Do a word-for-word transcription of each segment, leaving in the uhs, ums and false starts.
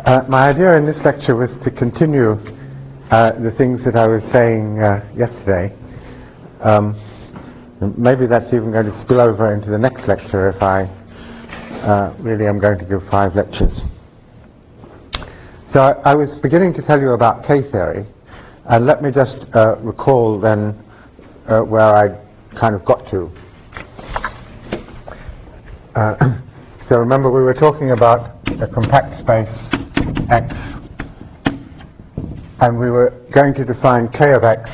Uh, my idea in this lecture was to continue uh, the things that I was saying uh, yesterday. Um, maybe that's even going to spill over into the next lecture if I uh, really am going to give five lectures. So I, I was beginning to tell you about K-theory, and let me just uh, recall then uh, where I kind of got to. Uh, so remember, we were talking about a compact space X, and we were going to define K of X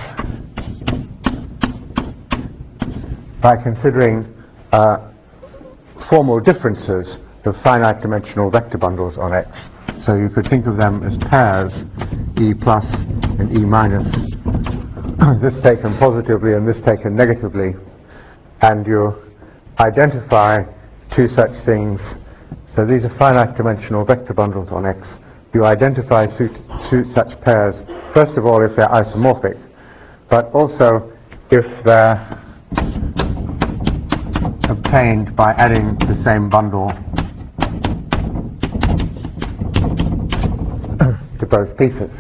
by considering uh, formal differences of finite dimensional vector bundles on X. So you could think of them as pairs, E plus and E minus, this taken positively and this taken negatively, and you identify two such things. So these are finite dimensional vector bundles on X. You identify two, two such pairs, first of all if they're isomorphic, but also if they're obtained by adding the same bundle to both pieces.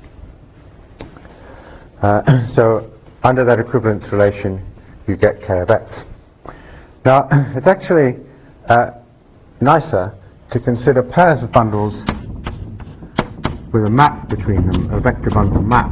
Uh, so under that equivalence relation you get K of X. Now it's actually uh, nicer to consider pairs of bundles with a map between them, a vector bundle map.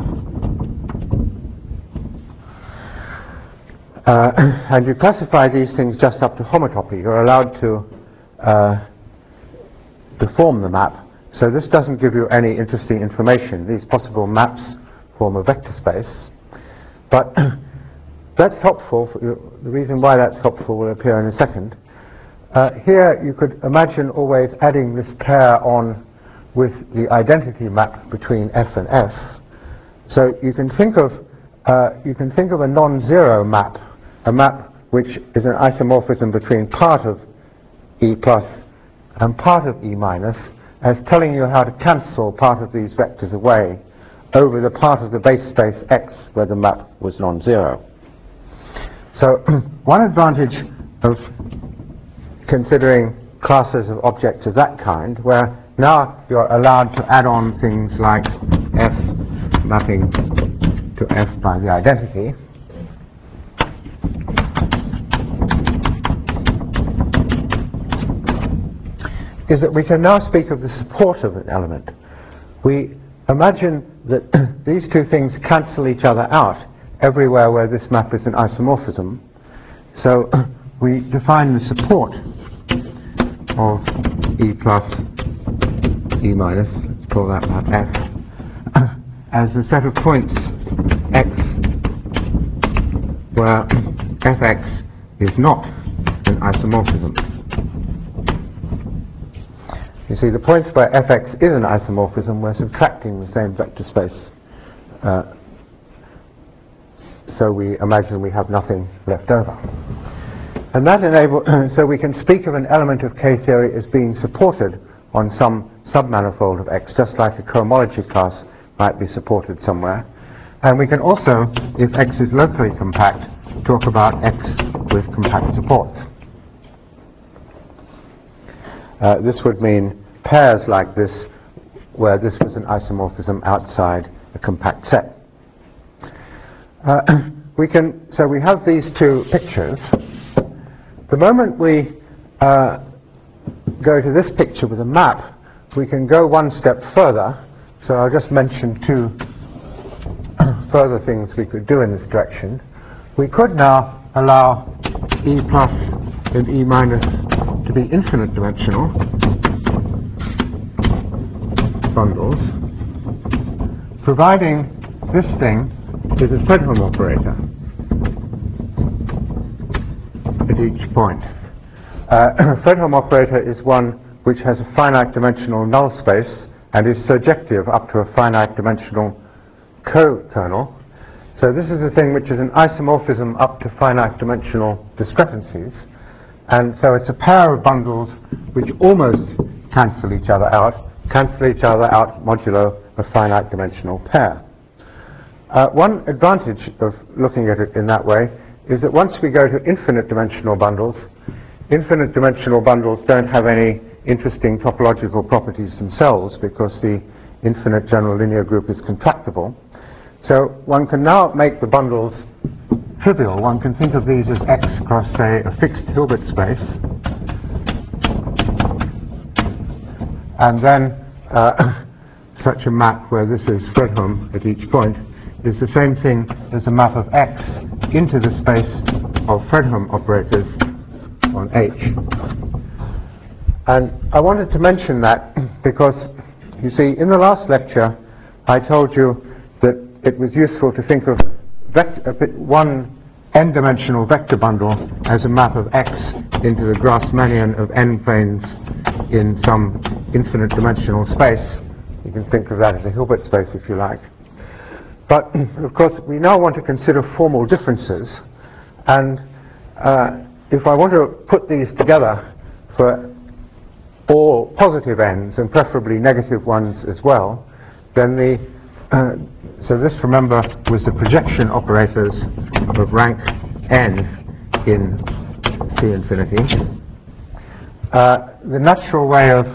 Uh, and you classify these things just up to homotopy. You're allowed to uh, deform the map. So this doesn't give you any interesting information. These possible maps form a vector space. But that's helpful. For you. The reason why that's helpful will appear in a second. Uh, here you could imagine always adding this pair on with the identity map between F and F. So you can think of uh, you can think of a non-zero map, a map which is an isomorphism between part of E plus and part of E minus, as telling you how to cancel part of these vectors away over the part of the base space X where the map was non-zero. So one advantage of considering classes of objects of that kind, where now you're allowed to add on things like F mapping to F by the identity, is that we can now speak of the support of an element. We imagine that these two things cancel each other out everywhere where this map is an isomorphism. So we define the support of E plus E minus, let's call that map F, as a set of points X where Fx is not an isomorphism. You see, the points where Fx is an isomorphism, we're subtracting the same vector space. Uh, so we imagine we have nothing left over. And that enables, so we can speak of an element of K-theory as being supported on some submanifold of X, just like a cohomology class might be supported somewhere. And we can also, if X is locally compact, talk about X with compact supports. Uh, this would mean pairs like this, where this was an isomorphism outside a compact set. Uh, we can, so we have these two pictures. The moment we uh, go to this picture with a map, we can go one step further. So I'll just mention two further things we could do in this direction. We could now allow E plus and E minus to be infinite dimensional bundles, providing this thing is a Fredholm operator at each point. Uh, Fredholm operator is one which has a finite dimensional null space and is surjective up to a finite dimensional co-kernel. So this is a thing which is an isomorphism up to finite dimensional discrepancies. And so it's a pair of bundles which almost cancel each other out, cancel each other out modulo a finite dimensional pair. Uh, one advantage of looking at it in that way is that once we go to infinite dimensional bundles, infinite dimensional bundles don't have any interesting topological properties themselves because the infinite general linear group is contractible. So one can now make the bundles trivial. One can think of these as X across, say, a fixed Hilbert space. And then uh, such a map where this is Fredholm at each point is the same thing as a map of X into the space of Fredholm operators on H. And I wanted to mention that because, you see, in the last lecture I told you that it was useful to think of vector, one n-dimensional vector bundle as a map of X into the Grassmannian of n planes in some infinite dimensional space. You can think of that as a Hilbert space if you like. But of course we now want to consider formal differences, and uh, if I want to put these together for all positive n's and preferably negative ones as well, then the uh, so this, remember, was the projection operators of rank n in C infinity. Uh, the natural way of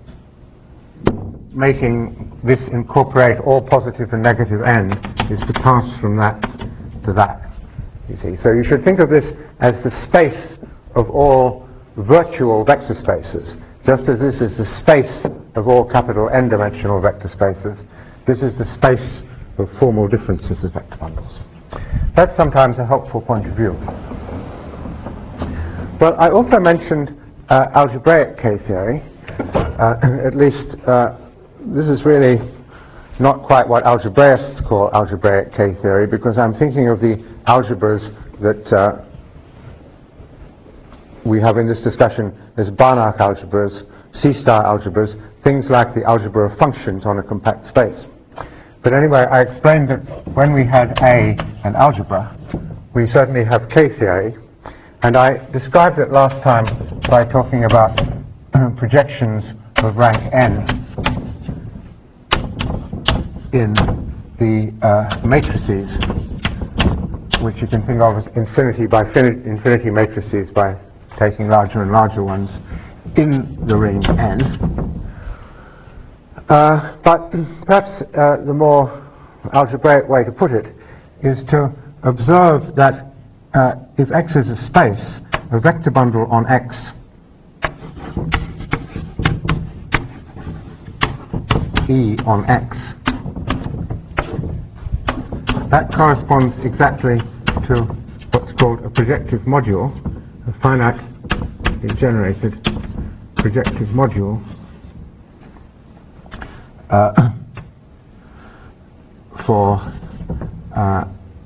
making this incorporate all positive and negative n is to pass from that to that, you see. So you should think of this as the space of all virtual vector spaces. Just as this is the space of all capital n-dimensional vector spaces, this is the space of formal differences of vector bundles. That's sometimes a helpful point of view. Well, I also mentioned uh, algebraic K-theory. Uh, at least uh, this is really not quite what algebraists call algebraic K-theory, because I'm thinking of the algebras that uh, we have in this discussion as Banach algebras, C-star algebras, things like the algebra of functions on a compact space. But anyway, I explained that when we had A and algebra, we certainly have K-theory, and I described it last time by talking about projections of rank n in the uh, matrices, which you can think of as infinity by infinity matrices by taking larger and larger ones in the ring n. Uh, but perhaps uh, the more algebraic way to put it is to observe that uh, if X is a space, a vector bundle on X E on X, that corresponds exactly to what's called a projective module, a finite generated projective module uh, for uh,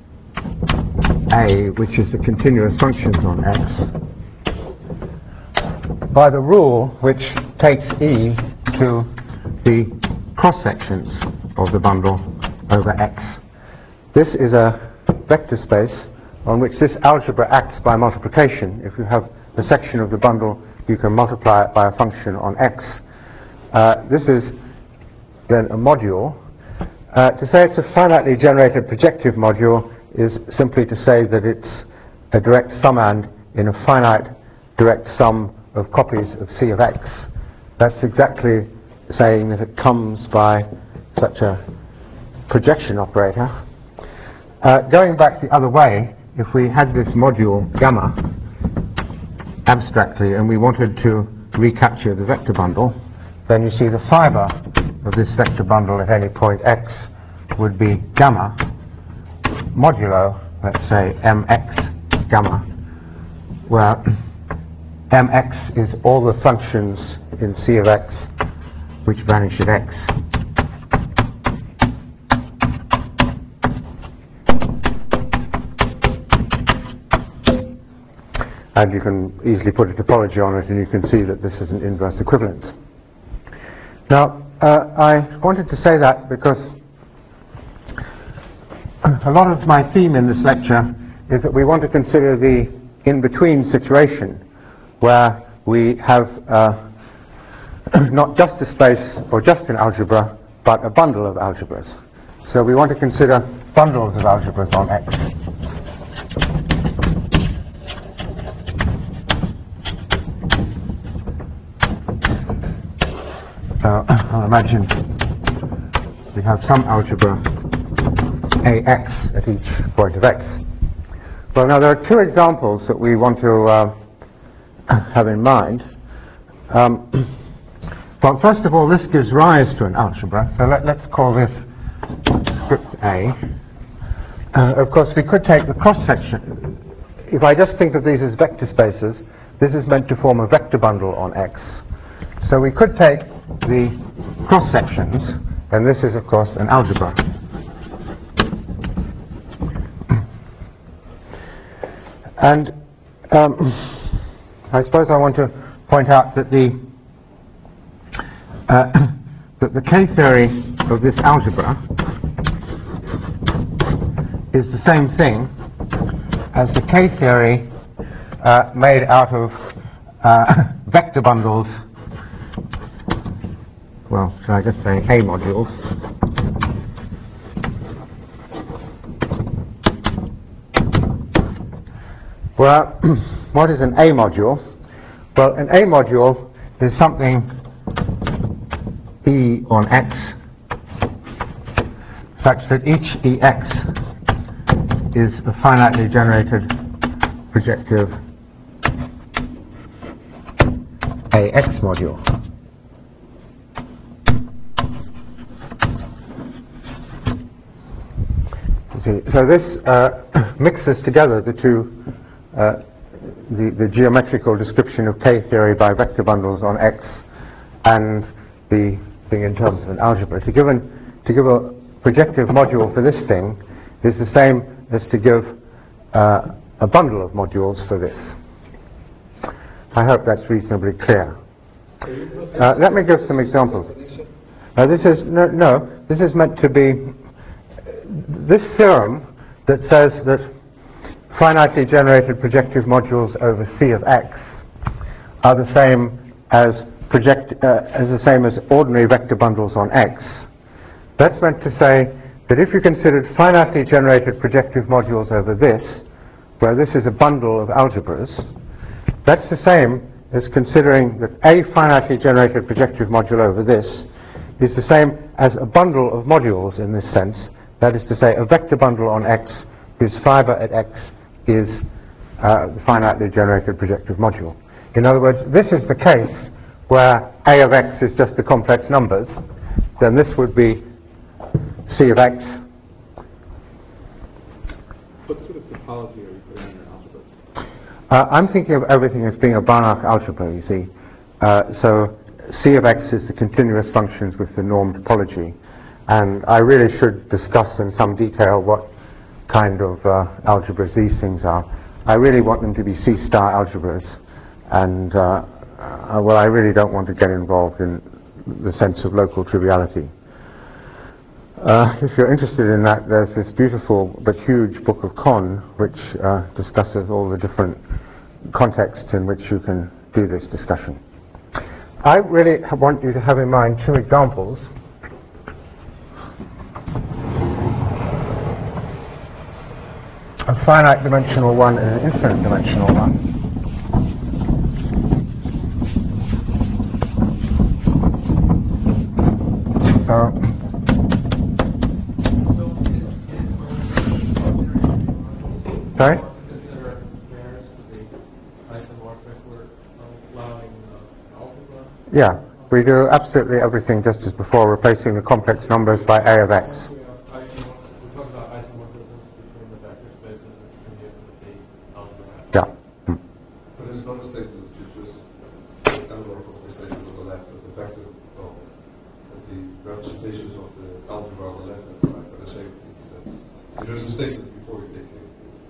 A, which is the continuous functions on X, by the rule which takes E to the cross-sections of the bundle over X. This is a vector space on which this algebra acts by multiplication. If you have a section of the bundle, you can multiply it by a function on X. Uh, this is then a module. Uh, to say it's a finitely generated projective module is simply to say that it's a direct summand in a finite direct sum of copies of C of X. That's exactly saying that it comes by such a projection operator. Uh, going back the other way, if we had this module gamma abstractly and we wanted to recapture the vector bundle, then you see the fiber of this vector bundle at any point X would be gamma modulo, let's say, mx gamma, where mx is all the functions in C of X which vanish at X. And you can easily put a topology on it, and you can see that this is an inverse equivalence. Now, uh, I wanted to say that because a lot of my theme in this lecture is that we want to consider the in-between situation where we have uh, not just a space or just an algebra, but a bundle of algebras. So we want to consider bundles of algebras on X. So I'll imagine we have some algebra A x at each point of x. Well, now there are two examples that we want to uh, have in mind. Um, well, first of all, this gives rise to an algebra, so let, let's call this script A. Uh, of course, we could take the cross-section. If I just think of these as vector spaces, this is meant to form a vector bundle on X. So we could take the cross-sections, and this is, of course, an algebra. And um, I suppose I want to point out that the uh, that the K-theory of this algebra is the same thing as the K-theory uh, made out of uh, vector bundles, well, shall I just say A modules, well, what is an A module? Well, an A module is something E on X such that each E X is a finitely generated projective A X module. You see, so this uh, mixes together the two, uh, the, the geometrical description of K-theory by vector bundles on X and the thing in terms of an algebra. To give, an, to give a projective module for this thing is the same as to give uh, a bundle of modules for this. I hope that's reasonably clear. Uh, let me give some examples. Uh, this is no, no, this is meant to be this theorem that says that finitely generated projective modules over C of X are the same as project uh, as the same as ordinary vector bundles on X. That's meant to say that if you considered finitely generated projective modules over this, where this is a bundle of algebras, that's the same as considering that a finitely generated projective module over this is the same as a bundle of modules in this sense. That is to say, a vector bundle on X whose fiber at X is uh, the finitely generated projective module. In other words, this is the case where A of X is just the complex numbers. Then this would be C of X. What sort of topology are you putting in your algebra? Uh, I'm thinking of everything as being a Banach algebra, you see. Uh, so C of X is the continuous functions with the norm topology. And I really should discuss in some detail what kind of uh, algebras these things are. I really want them to be C-star algebras. And, uh, uh, well, I really don't want to get involved in the sense of local triviality. Uh, if you're interested in that, there's this beautiful but huge book of Kohn which uh, discusses all the different contexts in which you can do this discussion. I really want you to have in mind two examples. A finite dimensional one and an infinite dimensional one. So, sorry? Yeah, we do absolutely everything just as before, replacing the complex numbers by A of X. Yeah. Hmm. But it's not a statement that you just analog of the statement on the left of the vector, well, the representations of the algebra on the left hand side are the same thing. So there's a statement before you take it.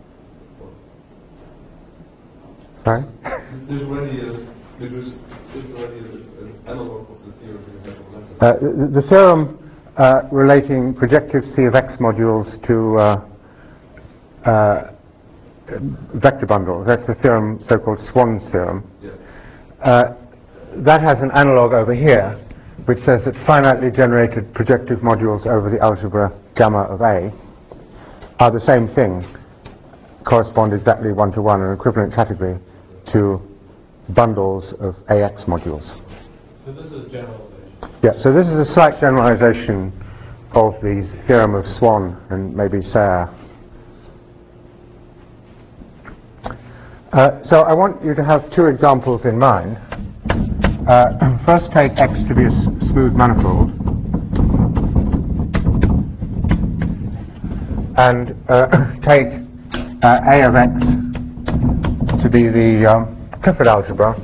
Sorry? There's already a, there's, there's already a, an analog of the theorem you have on the left hand Uh, the, the theorem uh, relating projective C of X modules to uh, uh, vector bundles, that's the theorem, so-called Swan's theorem. Yeah. Uh, that has an analog over here, which says that finitely generated projective modules over the algebra gamma of A are the same thing, correspond exactly one-to-one, an equivalent category to bundles of A X modules. So this is generalization. Yeah, so this is a slight generalization of the theorem of Swan and maybe Sayre. Uh, so I want you to have two examples in mind. Uh, first, take X to be a s smooth manifold, and uh, take uh, A of X to be the um, Clifford algebra.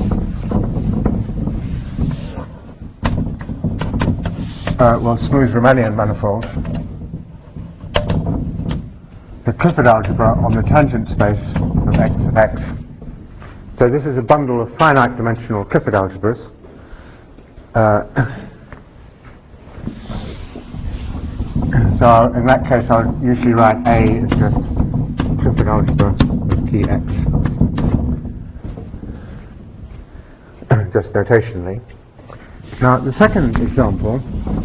Uh, well, smooth Riemannian manifold. The Clifford algebra on the tangent space of X of X. So this is a bundle of finite dimensional Clifford algebras. Uh, so in that case I'll usually write A as just Clifford algebra of T X. Just notationally. Now the second example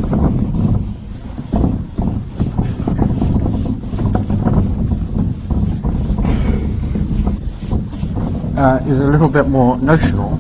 uh, is a little bit more notional.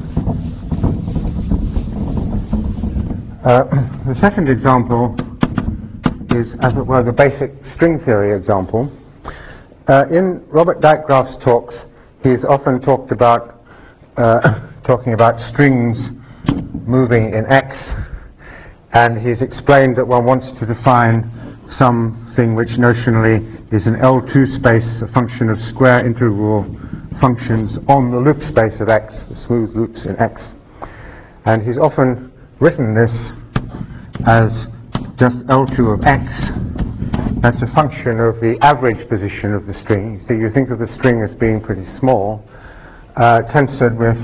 Uh, the second example is, as it were, the basic string theory example. Uh, in Robert Dijkgraaf's talks, he's often talked about uh, talking about strings moving in X, and he's explained that one wants to define something which notionally is an L two space, a function of square integral functions on the loop space of X, the smooth loops in X. And he's often written this as just L two of X. That's a function of the average position of the string. So you think of the string as being pretty small, uh, tensored with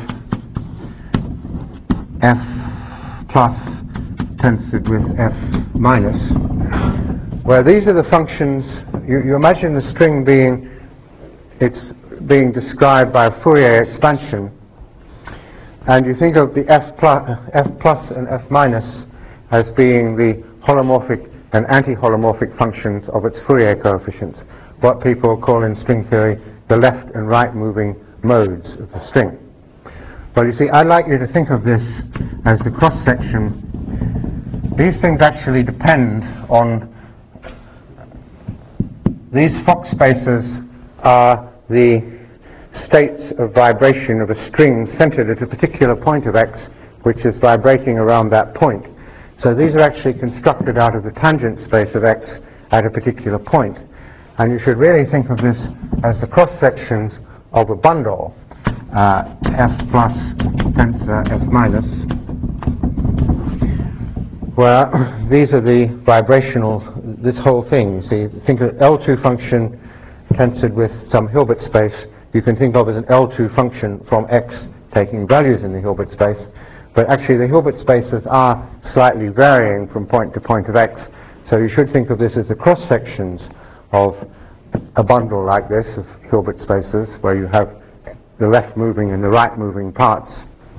F plus tensored with F minus, where these are the functions. You, you imagine the string being it's being described by a Fourier expansion, and you think of the F plus, F plus and F minus as being the holomorphic and anti-holomorphic functions of its Fourier coefficients, what people call in string theory the left and right moving modes of the string. Well, you see, I'd like you to think of this as the cross-section. These things actually depend on, these Fock spaces are the states of vibration of a string centered at a particular point of X, which is vibrating around that point. So these are actually constructed out of the tangent space of X at a particular point. And you should really think of this as the cross-sections of a bundle. Uh, F plus tensor F minus, where these are the vibrational, this whole thing. So you think of L two function tensored with some Hilbert space, you can think of as an L two function from X taking values in the Hilbert space, but actually the Hilbert spaces are slightly varying from point to point of X, so you should think of this as the cross-sections of a bundle like this of Hilbert spaces, where you have the left moving and the right moving parts.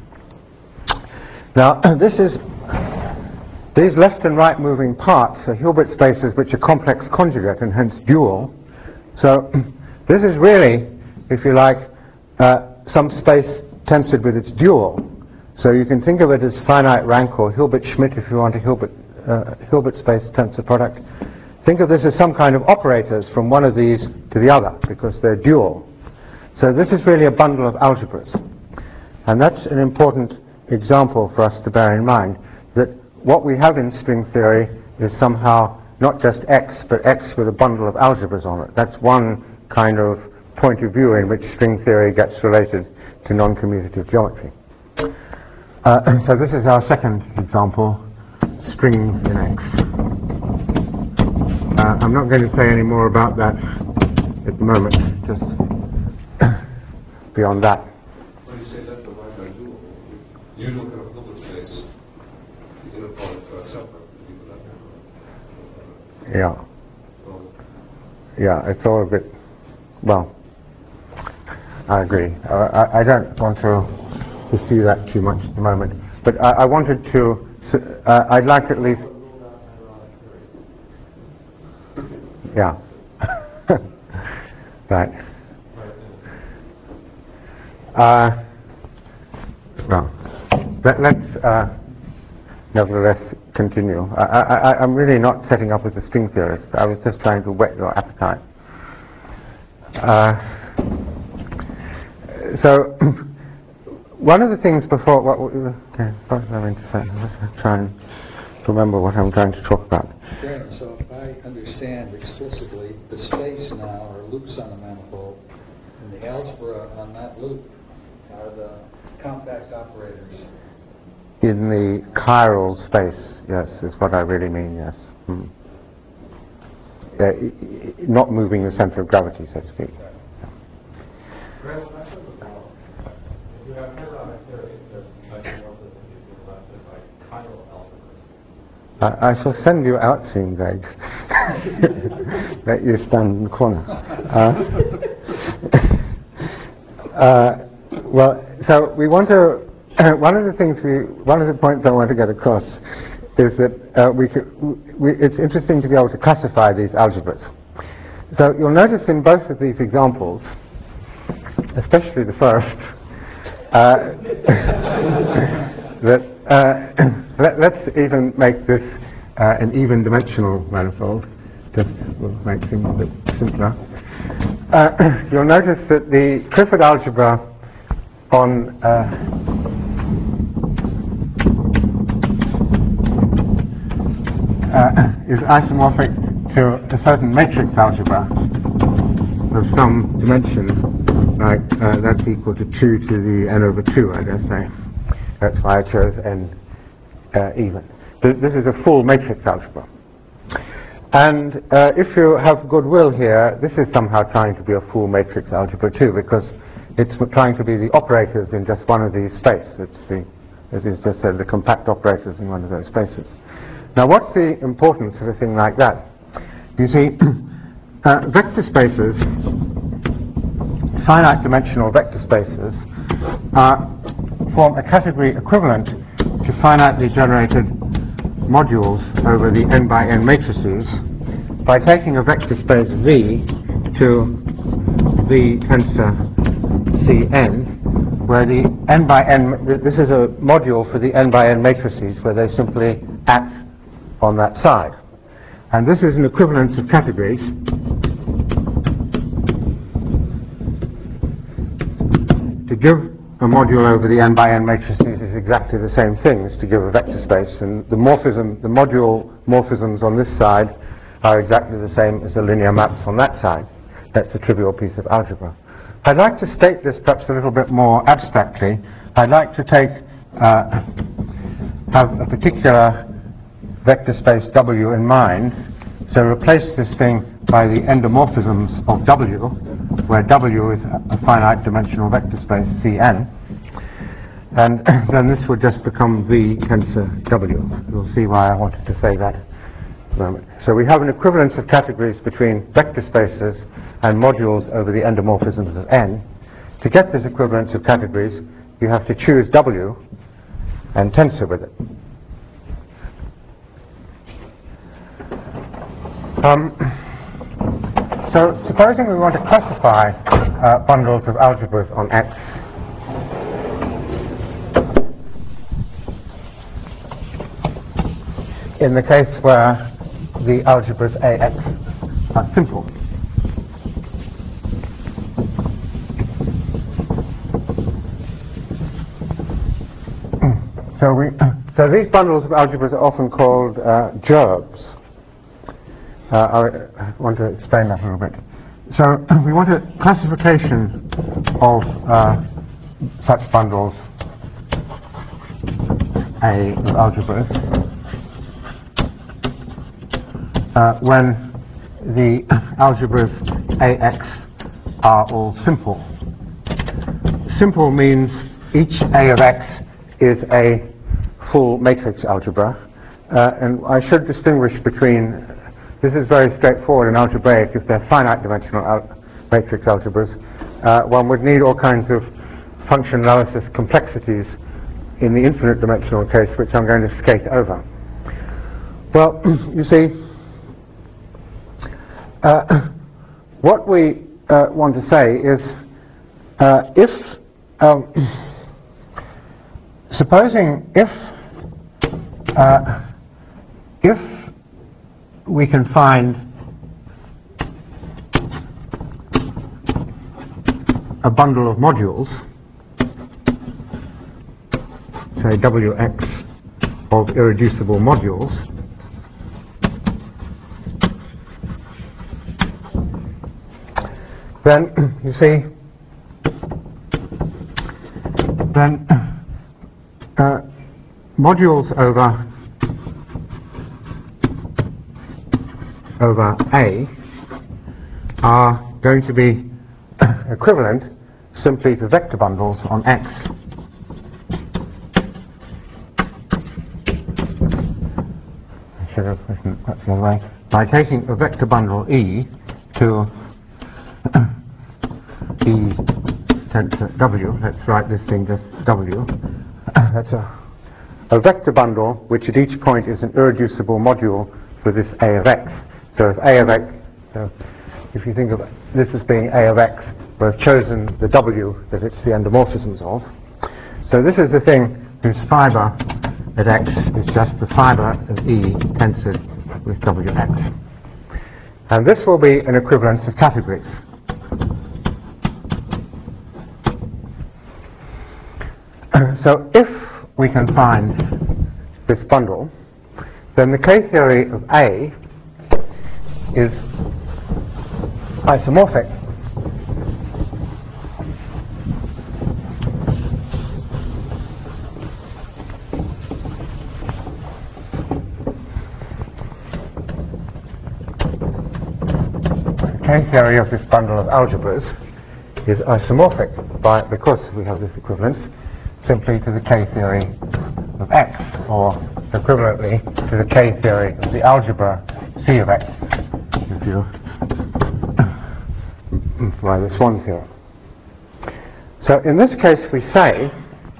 Now, this is, these left and right moving parts are Hilbert spaces which are complex conjugate and hence dual. So this is really, if you like, uh, some space tensored with its dual. So you can think of it as finite rank or Hilbert-Schmidt if you want a Hilbert, uh, Hilbert space tensor product. Think of this as some kind of operators from one of these to the other because they're dual. So this is really a bundle of algebras. And that's an important example for us to bear in mind, that what we have in string theory is somehow not just X, but X with a bundle of algebras on it. That's one kind of point of view in which string theory gets related to non-commutative geometry. Uh, so this is our second example, strings in X. Uh, I'm not going to say any more about that at the moment, just beyond that. When you say left and right are dual, you don't have a Hilbert space, the inner products are separate. Yeah. Yeah, it's all a bit, well, I agree. Uh, I, I don't want to pursue that too much at the moment. But I, I wanted to, uh, I'd like at least, yeah. Right. Uh, well, let, let's, uh, nevertheless continue. I, I, I'm really not setting up as a string theorist. I was just trying to whet your appetite. Uh, so, one of the things before, what, okay, what was I meant to say? Let's try and remember what I'm trying to talk about. Graham, so if I understand explicitly, the space now are loops on a manifold, and the algebra on that loop are the compact operators. In the chiral space, yes, is what I really mean, yes. Hmm. Uh, i- i- not moving the center of gravity, so to speak. Graham, I have a problem. If you have Heron theory, there's isomorphism is elected by chiral algebra. I, I shall send you out soon, Greg. Let you stand in the corner. Uh, uh, well, so we want to. One of the things we, one of the points I want to get across is that uh, we, could, we, it's interesting to be able to classify these algebras. So you'll notice in both of these examples, especially the first, uh, that uh, let, let's even make this uh, an even dimensional manifold. Just will make things a bit simpler. Uh, you'll notice that the Clifford algebra on uh, Uh, is isomorphic to a certain matrix algebra of some dimension, like uh, that's equal to two to the n over two, I dare say. That's why I chose n uh, even. Th this is a full matrix algebra. And uh, if you have goodwill here, this is somehow trying to be a full matrix algebra too, because it's trying to be the operators in just one of these spaces. It's the, as is just said, the compact operators in one of those spaces. Now, what's the importance of a thing like that? You see, uh, vector spaces, finite dimensional vector spaces, uh, form a category equivalent to finitely generated modules over the n by n matrices by taking a vector space V to the tensor Cn, where the n by n, this is a module for the n by n matrices where they simply act on that side. And this is an equivalence of categories to give a module over the n by n matrices is exactly the same thing as to give a vector space, and the morphism, the module morphisms on this side are exactly the same as the linear maps on that side. That's a trivial piece of algebra. I'd like to state this perhaps a little bit more abstractly. I'd like to take uh, have a particular vector space W in mind, so replace this thing by the endomorphisms of W, where W is a finite dimensional vector space Cn, and then this would just become V tensor W. You'll see why I wanted to say that in a moment. So we have an equivalence of categories between vector spaces and modules over the endomorphisms of N. To get this equivalence of categories, you have to choose W and tensor with it. Um, so supposing we want to classify uh, bundles of algebras on X, in the case where the algebras A X are simple. So we, so these bundles of algebras are often called uh, gerbs. Uh, I want to explain that a little bit. So we want a classification of uh, such bundles A of algebras uh, when the algebras A X are all simple. Simple means each A of X is a full matrix algebra, uh, and I should distinguish between. This is very straightforward and algebraic. If they're finite dimensional al matrix algebras, uh, one would need all kinds of function analysis complexities in the infinite dimensional case, which I'm going to skate over. Well, you see, uh, what we uh, want to say is uh, if, um, supposing if uh, if we can find a bundle of modules, say W X of irreducible modules, then you see, then uh, modules over over A are going to be equivalent simply to vector bundles on X. I should have written that the other way. By taking a vector bundle E to E tensor W, let's write this thing just W, that's a, a vector bundle which at each point is an irreducible module for this A of X. So if A of X, so if you think of this as being A of X, we've chosen the W that it's the endomorphisms of. So this is the thing whose fibre at X is just the fibre of E tensored with W X. And this will be an equivalence of categories. So if we can find this bundle, then the K-theory of A is isomorphic. The K-theory of this bundle of algebras is isomorphic by, because we have this equivalence, simply to the K-theory of X, or equivalently to the K-theory of the algebra C of X, if you by the Swan theorem. So in this case we say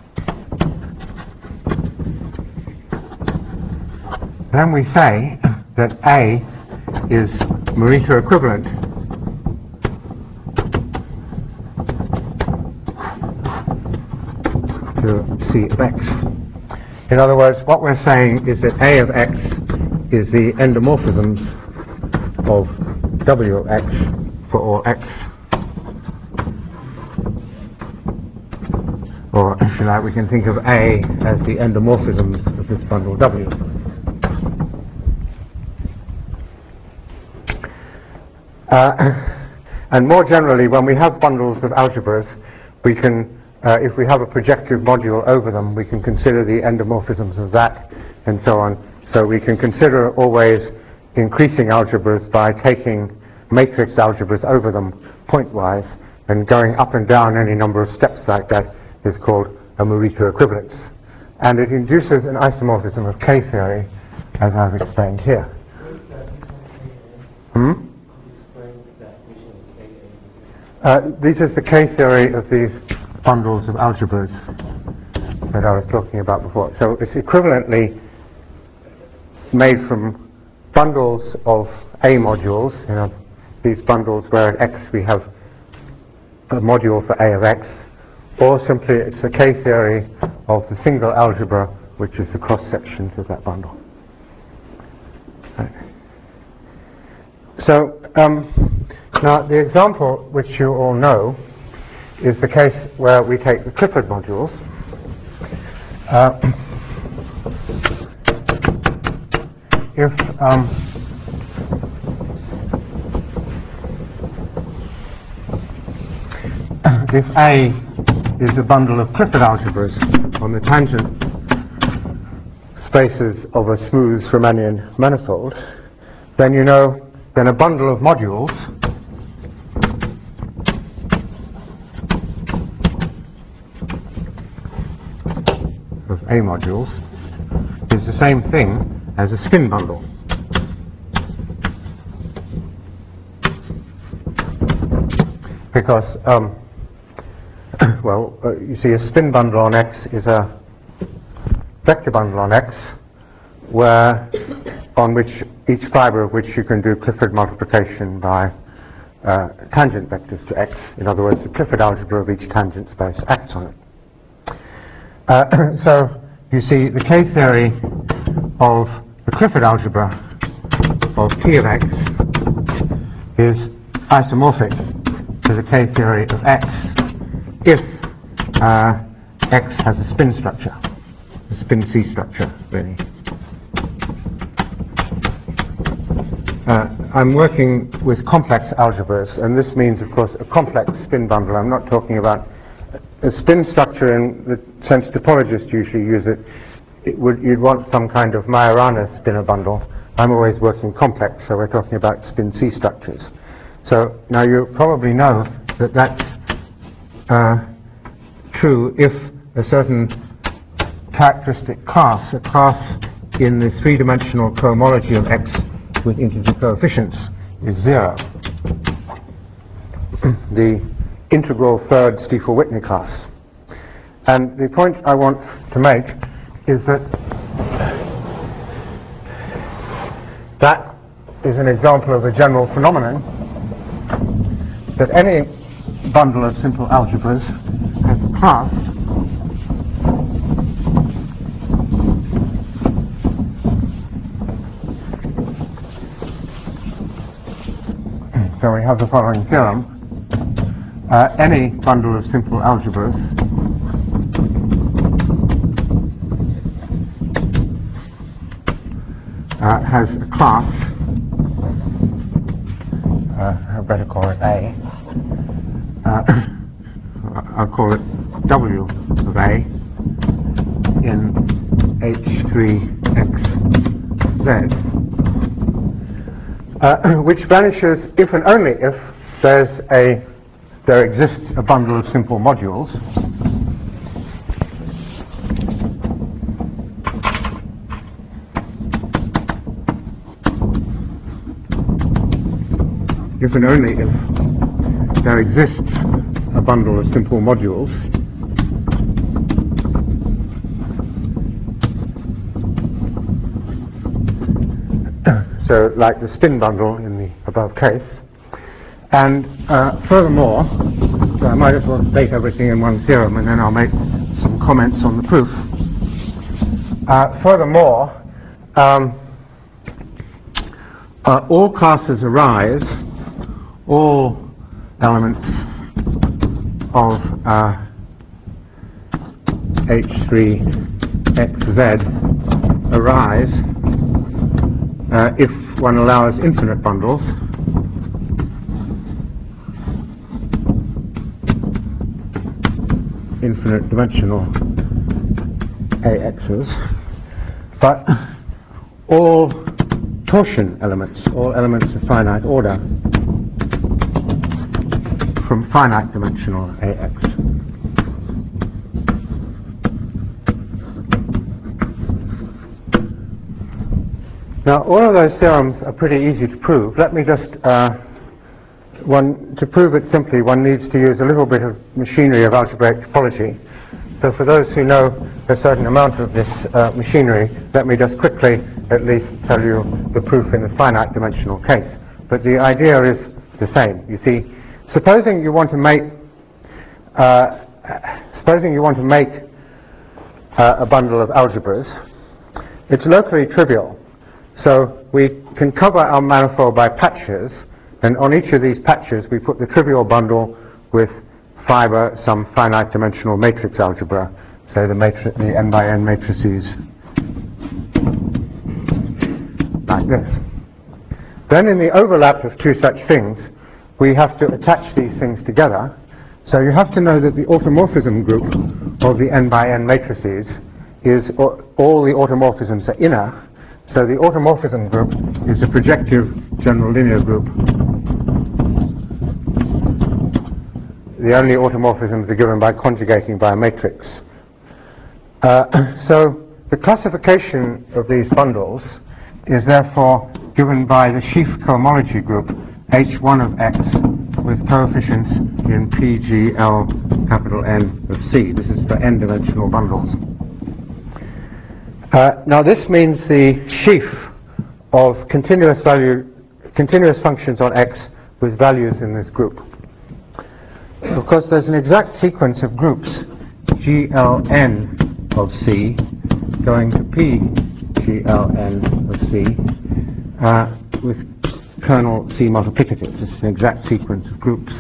then we say that A is Morita equivalent to C of X. In other words, what we're saying is that A of X is the endomorphisms of W of X for all X. Or, if you like, we can think of A as the endomorphisms of this bundle W. Uh, and more generally, when we have bundles of algebras, we can, uh, if we have a projective module over them, we can consider the endomorphisms of that, and so on. So we can consider always increasing algebras by taking matrix algebras over them pointwise, and going up and down any number of steps like that is called a Morita equivalence. And it induces an isomorphism of K-theory, as I've explained here. Hmm? Uh, this is the K-theory of these bundles of algebras that I was talking about before. So it's equivalently made from bundles of A modules, you know, these bundles where at X we have a module for A of X, or simply it's the K-theory of the single algebra which is the cross-sections of that bundle. Right. So um, now the example which you all know is the case where we take the Clifford modules. Uh, if um, if A is a bundle of Clifford algebras on the tangent spaces of a smooth Riemannian manifold, then you know then a bundle of modules of A modules is the same thing as a spin bundle. Because um, well, uh, you see a spin bundle on X is a vector bundle on X, where on which each fibre of which you can do Clifford multiplication by uh, tangent vectors to X. In other words, the Clifford algebra of each tangent space acts on it. Uh, so you see the K-theory of the Clifford algebra of P of x is isomorphic to the K-theory of x if uh, x has a spin structure, a spin C structure, really. Uh, I'm working with complex algebras, and this means, of course, a complex spin bundle. I'm not talking about a spin structure in the sense topologists usually use it. It would, you'd want some kind of Majorana spinor bundle. I'm always working complex, so we're talking about spin C structures. So now you probably know that that's uh, true if a certain characteristic class, a class in the three-dimensional cohomology of x with integer coefficients, is zero. The integral third Stiefel-Whitney class. And the point I want to make is that that is an example of a general phenomenon, that any bundle of simple algebras has a class so we have the following theorem. Uh, any bundle of simple algebras uh, has a class, uh, I better call it A, uh, I'll call it W of A in H three X Z, uh, which vanishes if and only if there's a there exists a bundle of simple modules if and only if there exists a bundle of simple modules so like the spin bundle in the above case. And uh, furthermore, so I might as well state everything in one theorem and then I'll make some comments on the proof. Uh, furthermore, um, uh, all classes arise, all elements of uh, H three X Z arise uh, if one allows infinite bundles. Infinite dimensional A X's, but all torsion elements, all elements of finite order from finite dimensional A X. Now all of those theorems are pretty easy to prove. Let me just uh, One, to prove it simply, one needs to use a little bit of machinery of algebraic topology. So for those who know a certain amount of this uh, machinery, let me just quickly at least tell you the proof in the finite dimensional case. But the idea is the same. You see, supposing you want to make, uh, supposing you want to make uh, a bundle of algebras, it's locally trivial. So we can cover our manifold by patches. And on each of these patches, we put the trivial bundle with fiber, some finite dimensional matrix algebra, say the, matri the n by n matrices, like this. Then in the overlap of two such things, we have to attach these things together. So you have to know that the automorphism group of the n by n matrices is, or, all the automorphisms are inner. So the automorphism group is a projective general linear group. The only automorphisms are given by conjugating by a matrix. Uh, so the classification of these bundles is therefore given by the sheaf cohomology group H one of X with coefficients in P, G, L, capital N of C. This is for n-dimensional bundles. Uh, now this means the sheaf of continuous value, continuous functions on X with values in this group. Of course, there's an exact sequence of groups G L N of C going to P G L N of C uh, with kernel C multiplicative. This is an exact sequence of groups.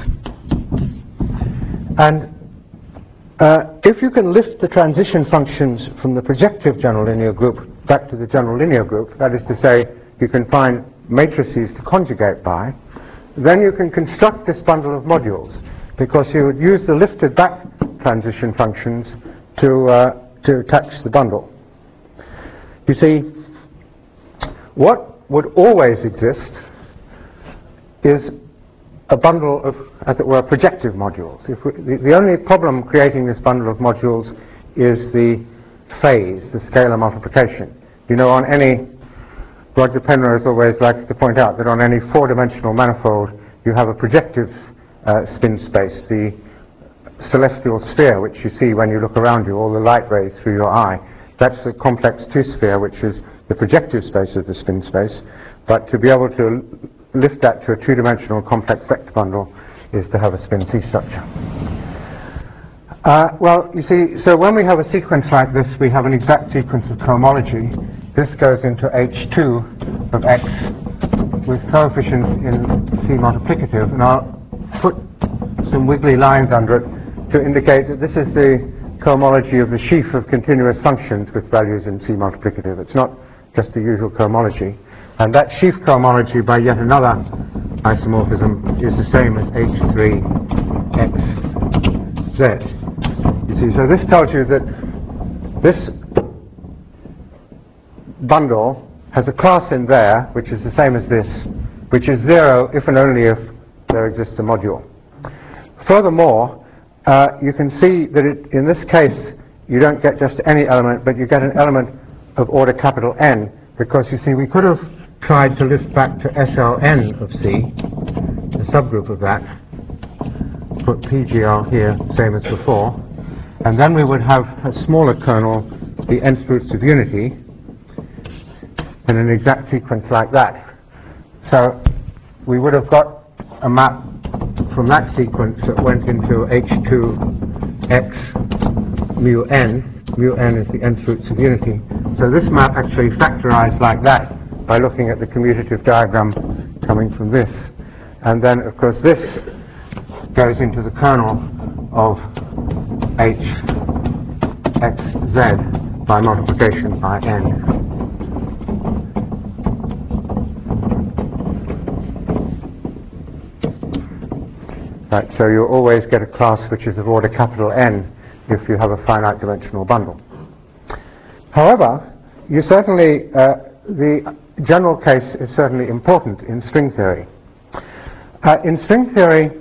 And uh, if you can lift the transition functions from the projective general linear group back to the general linear group, that is to say, you can find matrices to conjugate by, then you can construct this bundle of modules, because you would use the lifted back transition functions to, uh, to attach the bundle. You see, what would always exist is a bundle of, as it were, projective modules. If we, the, the only problem creating this bundle of modules is the phase, the scalar multiplication. You know, on any, Roger Penrose always likes to point out that on any four-dimensional manifold you have a projective uh, spin space, the celestial sphere which you see when you look around you, all the light rays through your eye. That's the complex two-sphere, which is the projective space of the spin space. But to be able to lift that to a two-dimensional complex vector bundle is to have a spin C structure. Uh, well, you see, so when we have a sequence like this, we have an exact sequence of cohomology. This goes into H two of X with coefficients in C multiplicative, and I'll put some wiggly lines under it to indicate that this is the cohomology of the sheaf of continuous functions with values in C multiplicative. It's not just the usual cohomology. And that sheaf cohomology by yet another isomorphism is the same as H three X Z. You see, so this tells you that this bundle has a class in there which is the same as this, which is zero if and only if there exists a module. Furthermore, uh, you can see that it, in this case you don't get just any element, but you get an element of order capital N, because you see we could have tried to lift back to S L N of C, a subgroup of that, put P G L here, same as before, and then we would have a smaller kernel, the nth roots of unity, in an exact sequence like that. So we would have got a map from that sequence that went into H two X mu n. Mu n is the nth roots of unity. So this map actually factorized like that by looking at the commutative diagram coming from this. And then, of course, this goes into the kernel of H X Z by multiplication by n. Right, so you always get a class which is of order capital N if you have a finite dimensional bundle. However, you certainly, uh, the general case is certainly important in string theory. Uh, in string theory,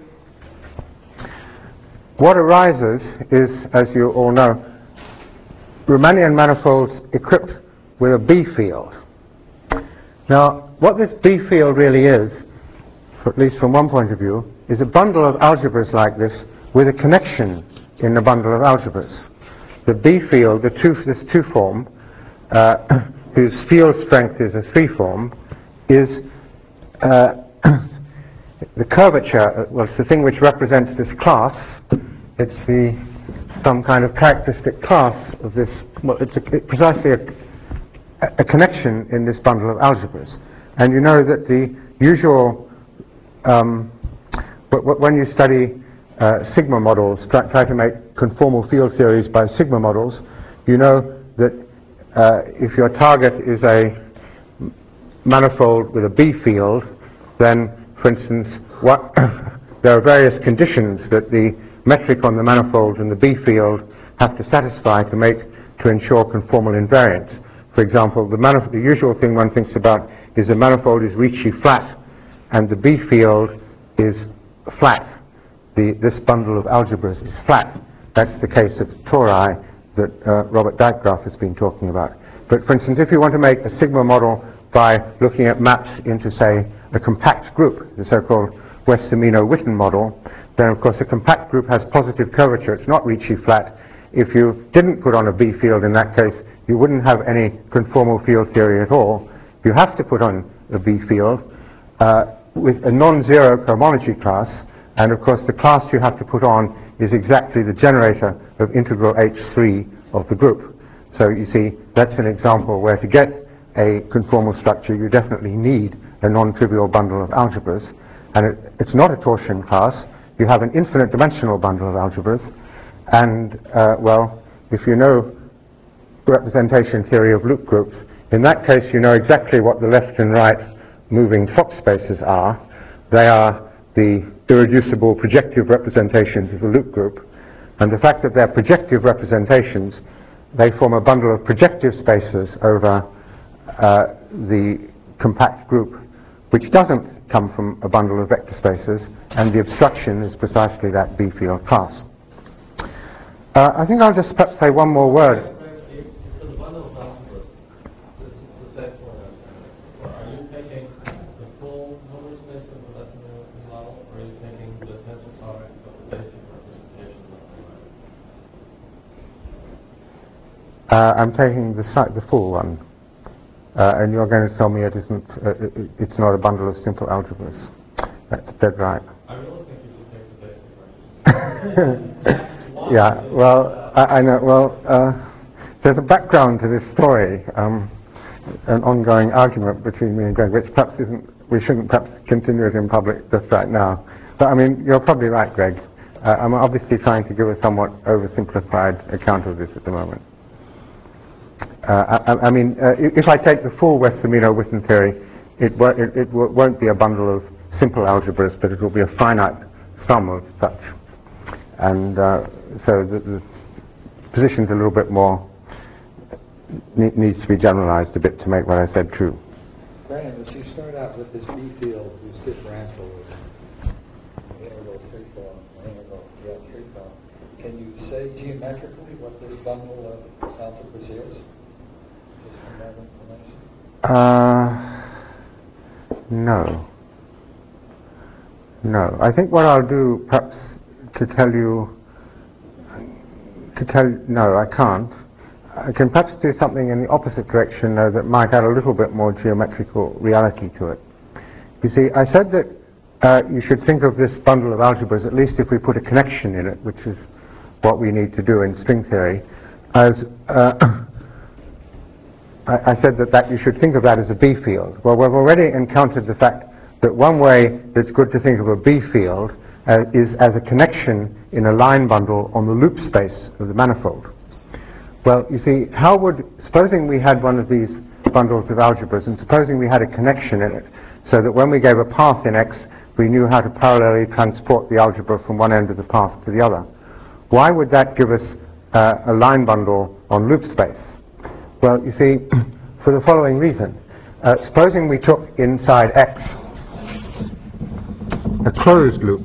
what arises is, as you all know, Riemannian manifolds equipped with a B field. Now, what this B field really is, for at least from one point of view, is a bundle of algebras like this with a connection in the bundle of algebras. The B field, the two, this two form, uh, whose field strength is a three form, is uh, the curvature, well, it's the thing which represents this class. It's the some kind of characteristic class of this, well, it's a, it, precisely a, a connection in this bundle of algebras. And you know that the usual um, But when you study uh, sigma models, try, try to make conformal field theories by sigma models, you know that uh, if your target is a manifold with a B field, then, for instance, what there are various conditions that the metric on the manifold and the B field have to satisfy to make to ensure conformal invariance. For example, the, manif the usual thing one thinks about is the manifold is Ricci flat, and the B field is flat. The, this bundle of algebras is flat. That's the case of tori that uh, Robert Dijkgraaf has been talking about. But for instance, if you want to make a sigma model by looking at maps into, say, a compact group, the so-called Wess-Zumino-Witten model, then of course a compact group has positive curvature. It's not Ricci flat. If you didn't put on a B field in that case, you wouldn't have any conformal field theory at all. You have to put on a B field uh, with a non-zero cohomology class, and of course the class you have to put on is exactly the generator of integral H three of the group. So you see, that's an example where to get a conformal structure, you definitely need a non-trivial bundle of algebras. And it, it's not a torsion class. You have an infinite dimensional bundle of algebras. And, uh, well, if you know representation theory of loop groups, in that case you know exactly what the left and right moving Fock spaces are. They are the irreducible projective representations of the loop group. And the fact that they're projective representations, they form a bundle of projective spaces over uh, the compact group, which doesn't come from a bundle of vector spaces, and the obstruction is precisely that B-field class. Uh, I think I'll just perhaps say one more word. Uh, I'm taking the, si the full one, uh, and you're going to tell me it isn't. Uh, it, it's not a bundle of simple algebras. That's dead right. I really think you should take the basic version. Yeah. Well, I, I know. Well, uh, there's a background to this story, um, an ongoing argument between me and Greg, which perhaps isn't. We shouldn't perhaps continue it in public just right now. But I mean, you're probably right, Greg. Uh, I'm obviously trying to give a somewhat oversimplified account of this at the moment. Uh, I, I mean, uh, if I take the full Wess-Zumino-Witten theory, it, it, it won't be a bundle of simple algebras, but it will be a finite sum of such. And uh, so the, the position's a little bit more, ne needs to be generalized a bit to make what I said true. Brandon, as you start out with this B field whose differential is the integral three form, the integral L three form, can you say geometrically what this bundle of algebras is? Just from that information? Uh, no. No. I think what I'll do, perhaps, to tell you, to tell, no, I can't. I can perhaps do something in the opposite direction, though, that might add a little bit more geometrical reality to it. You see, I said that uh, you should think of this bundle of algebras, at least if we put a connection in it, which is what we need to do in string theory, as uh, I, I said that, that you should think of that as a B field. Well, we've already encountered the fact that one way that's good to think of a B field uh, is as a connection in a line bundle on the loop space of the manifold. Well, you see, how would, supposing we had one of these bundles of algebras, and supposing we had a connection in it, so that when we gave a path in X, we knew how to parallelly transport the algebra from one end of the path to the other. Why would that give us uh, a line bundle on loop space? Well, you see, for the following reason. Uh, supposing we took inside X a closed loop,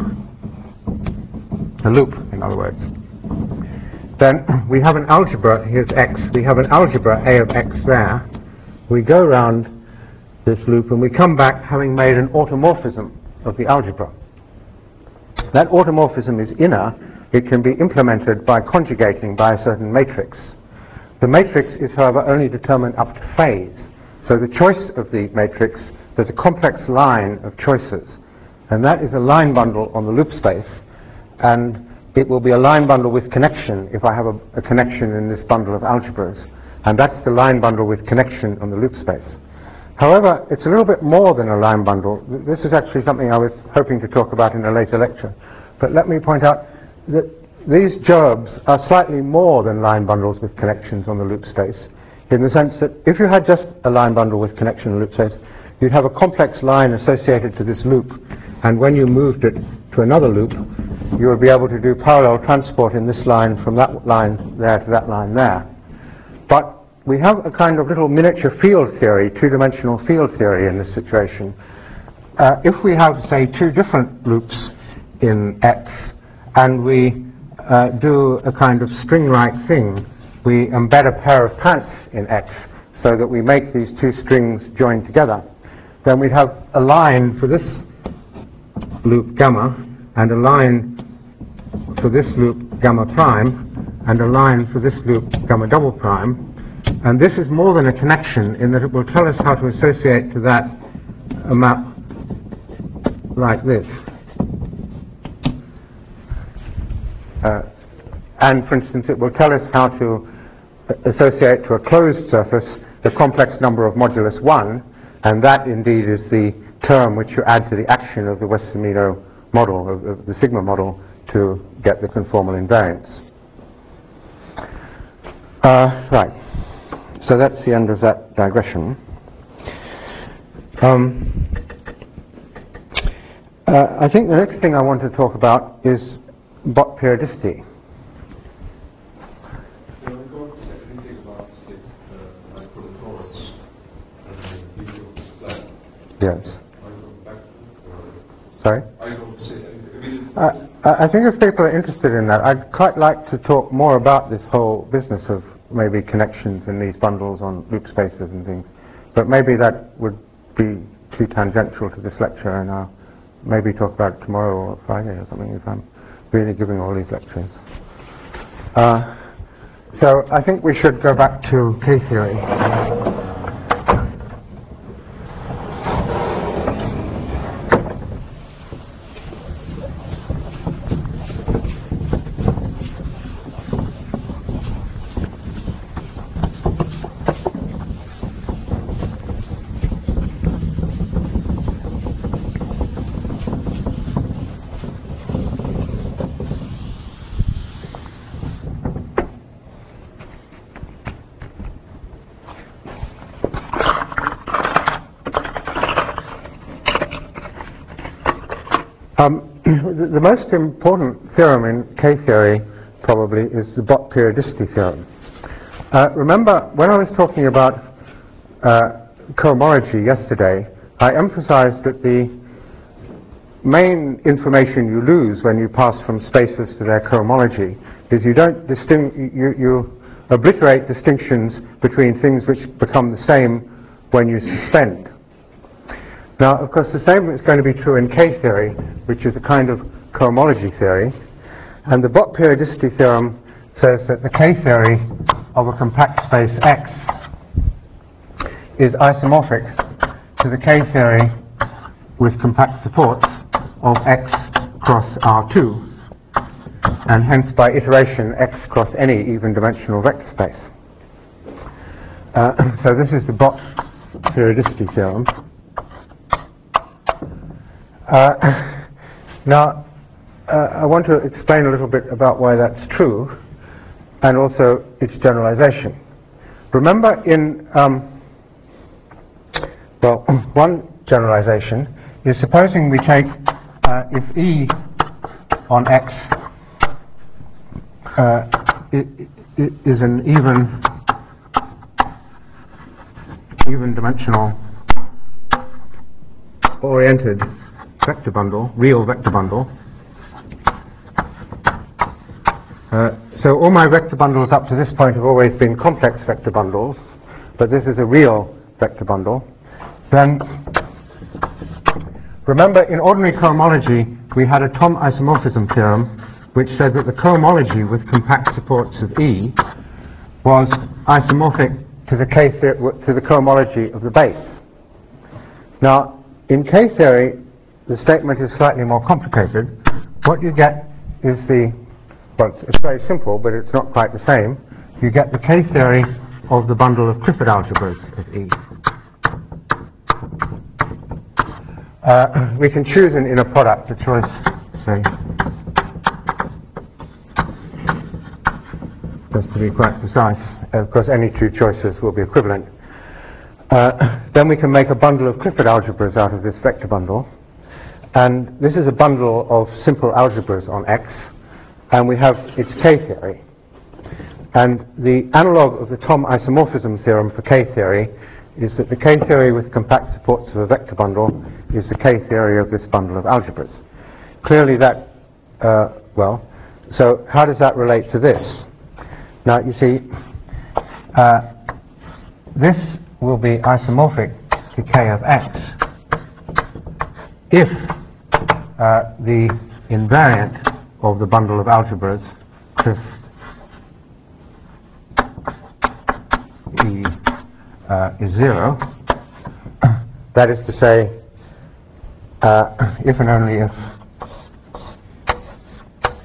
a loop, in other words, then we have an algebra, here's X, we have an algebra A of X there. We go around this loop and we come back having made an automorphism of the algebra. That automorphism is inner. It can be implemented by conjugating by a certain matrix. The matrix is, however, only determined up to phase. So the choice of the matrix, there's a complex line of choices. And that is a line bundle on the loop space. And it will be a line bundle with connection if I have a, a connection in this bundle of algebras. And that's the line bundle with connection on the loop space. However, it's a little bit more than a line bundle. This is actually something I was hoping to talk about in a later lecture. But let me point out that these gerbs are slightly more than line bundles with connections on the loop space, in the sense that if you had just a line bundle with connection on the loop space, you'd have a complex line associated to this loop. And when you moved it to another loop, you would be able to do parallel transport in this line from that line there to that line there. But we have a kind of little miniature field theory, two-dimensional field theory in this situation. Uh, if we have, say, two different loops in X, and we uh, do a kind of string-like thing, we embed a pair of pants in X so that we make these two strings join together, then we'd have a line for this loop gamma, and a line for this loop gamma prime, and a line for this loop gamma double prime. And this is more than a connection in that it will tell us how to associate to that a map like this. Uh, and for instance, it will tell us how to associate to a closed surface the complex number of modulus one, and that indeed is the term which you add to the action of the Wess-Zumino model, of, of the sigma model, to get the conformal invariance. Uh, right. So that's the end of that digression. Um, uh, I think the next thing I want to talk about is Bott periodicity. So we go to say anything about the, uh, like for the torus and the field is flat. Yes. Are you going back to it, or Sorry? are you going to say anything? I mean, Uh, I I think if people are interested in that, I'd quite like to talk more about this whole business of maybe connections in these bundles on loop spaces and things. But maybe that would be too tangential to this lecture, and I'll maybe talk about it tomorrow or Friday or something if I'm really giving all these lectures. Uh, so I think we should go back to K-theory. Um, the, the most important theorem in K-theory probably is the Bott periodicity theorem. Uh, remember, when I was talking about uh, cohomology yesterday, I emphasized that the main information you lose when you pass from spaces to their cohomology is you don't distin- you, you obliterate distinctions between things which become the same when you suspend. Now, of course, the same is going to be true in K-theory, which is a kind of cohomology theory. And the Bott periodicity theorem says that the K-theory of a compact space X is isomorphic to the K-theory with compact supports of X cross R two, and hence by iteration X cross any even-dimensional vector space. Uh, so this is the Bott periodicity theorem. Uh, now, uh, I want to explain a little bit about why that's true, and also its generalization. Remember, in um, well, one generalization is supposing we take uh, if E on X uh, is an even even dimensional oriented vector bundle, real vector bundle. Uh, so all my vector bundles up to this point have always been complex vector bundles, but this is a real vector bundle. Then remember, in ordinary cohomology we had a Thom isomorphism theorem which said that the cohomology with compact supports of E was isomorphic to the K to the cohomology of the base. Now, in K-theory, the statement is slightly more complicated. What you get is the, well, it's very simple, but it's not quite the same. You get the K-theory of the bundle of Clifford algebras of E. Uh, we can choose an inner product, a choice, say, just to be quite precise. Of course, any two choices will be equivalent. Uh, then we can make a bundle of Clifford algebras out of this vector bundle. And this is a bundle of simple algebras on X, and we have its K-theory. And the analog of the Thom isomorphism theorem for K-theory is that the K-theory with compact supports of a vector bundle is the K-theory of this bundle of algebras. Clearly that, uh, well, so how does that relate to this? Now, you see, uh, this will be isomorphic to K of X if uh, the invariant of the bundle of algebras Cliff E uh, is zero. That is to say, uh, if and only if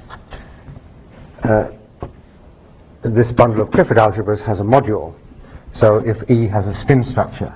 uh, this bundle of Clifford algebras has a module. So if E has a spin structure.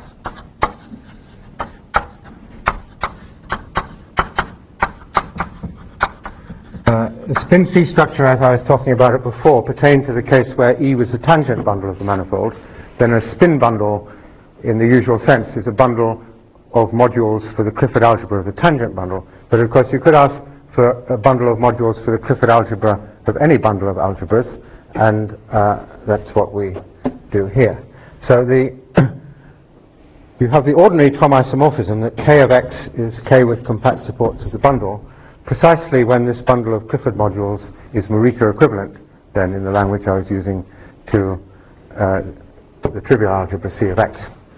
Uh, the spin C structure, as I was talking about it before, pertained to the case where E was the tangent bundle of the manifold. Then a spin bundle, in the usual sense, is a bundle of modules for the Clifford algebra of the tangent bundle. But of course you could ask for a bundle of modules for the Clifford algebra of any bundle of algebras, and uh, that's what we do here. So the you have the ordinary Thom isomorphism that K of X is K with compact supports of the bundle, precisely when this bundle of Clifford modules is Morita equivalent, then in the language I was using, to uh, the trivial algebra C of X.